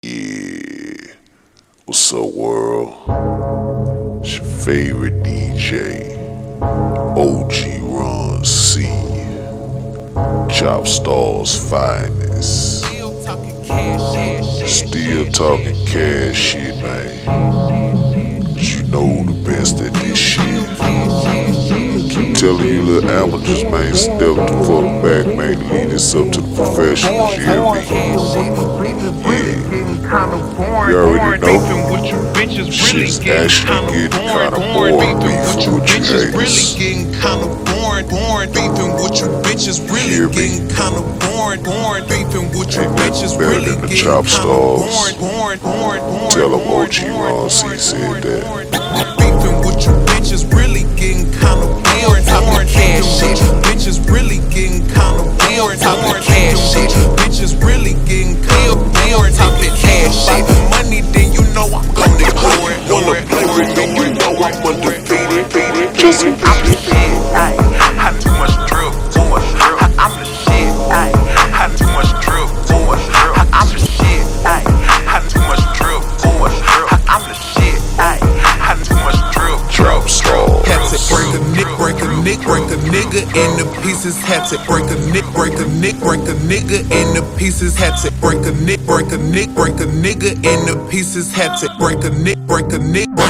Yeah, what's up, world? It's your favorite DJ, OG Ron C, Chop Stars Finest. Still talking cash shit. Still talking cash shit, man. But you know the best at this shit. Keep telling you little amateurs, man, step the fuck back, man. Lead this up to the professionals, you hear me? You already know. Shit's actually getting kinda boring. Beefing with you haters. Beefing with you bitches really getting kinda boring. Beefing with you bitches really Better than the getting Chop kinda Stars. boring. Tell them OG Ron C said that. Beefing with you bitches really getting kinda boring. Talking cash shit. Bitches really getting kinda boring. Talking cash shit. Bitches really getting kinda boring. Talking cash shit. Money, then you know I'm gonna do it. Wanna play with me, you know I'm undefeated. Just I'm the shit. Had too much drip. I'm the shit. Had too much drip. I'm the shit. Had too much drip. I'm the shit. Had too much drip. Chop Stars. Had to break a nigga into pieces. Had to break a nigga into pieces. Had to break a nigga into pieces. Had to break a nigga